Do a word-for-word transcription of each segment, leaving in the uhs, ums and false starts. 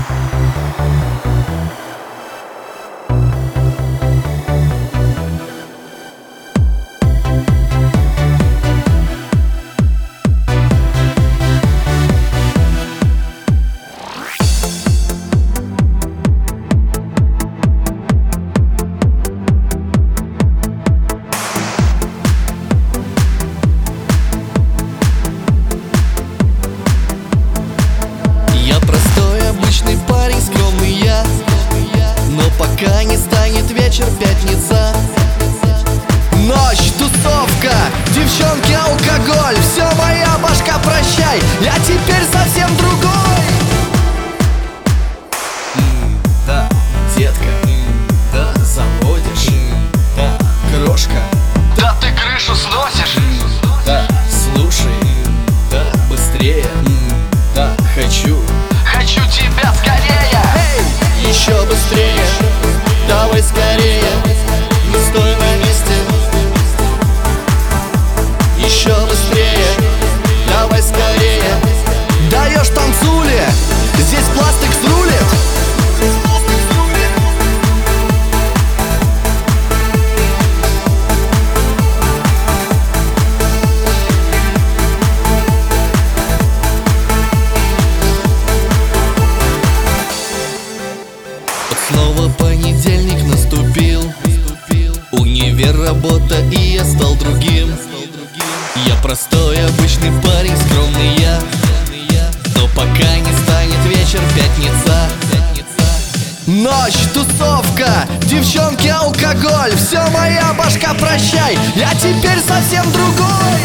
Пока не станет вечер, пятница. Ночь, тусовка, девчонки, алкоголь. Все, моя башка, прощай, я теперь совсем другой. м, Да, детка, м, да, заводишь, м, да, крошка, Да ты крышу сносишь. м, да, слушай, м, да, быстрее, м, да, хочу. Хочу тебя скорее. Эй! Еще быстрее, давай скорее, не стой на месте. Еще быстрее, давай скорее. Даешь танцуле, здесь пластик срулит. Снова понедельник наступил. Универ, работа, и я стал другим. Я простой, обычный парень, скромный я. Но пока не станет вечер, пятница. Ночь, тусовка, девчонки, алкоголь. Все, моя башка, прощай, я теперь совсем другой.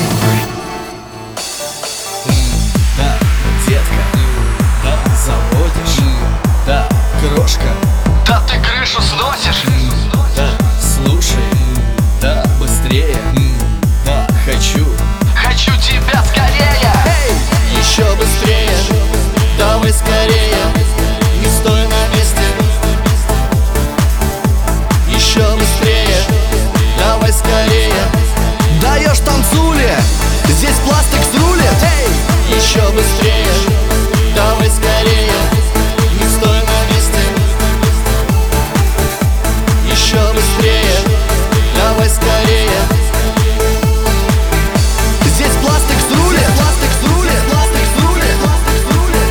м, Да, детка, м, да, заводишь, м, да, крошка, Да ты крышу сносишь. м, да, слушай, м, да, быстрее, м, да, хочу. Хочу тебя скорее. Эй! Еще быстрее, давай скорее, не стой на месте. Еще быстрее, давай скорее. Даешь танцуле, здесь пластик срулит. Эй! Еще быстрее, давай скорее, не стой на месте. Еще быстрее, давай скорее. Здесь пластик срулит. Пластик срулит. Пластик срулит. Пластик срулит.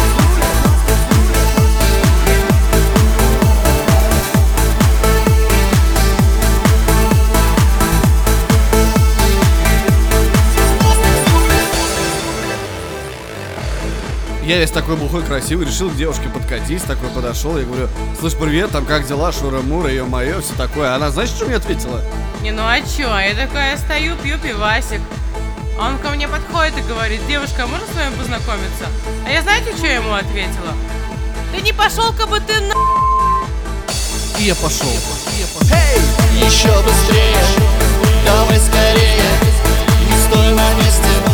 Я весь такой бухой, красивый, решил к девушке подкатить, такой подошел, я говорю: слышь, привет, там как дела, Шура-Мура, ее-мое, все такое. Она, знаешь, что мне ответила? Не, ну а чё? Я такая стою, пью пивасик. А он ко мне подходит и говорит: девушка, а можно с вами познакомиться? А я знаете, что ему ответила? Да не пошел-ка бы ты на... И я пошел. Еще быстрее, давай скорее, не стой на месте.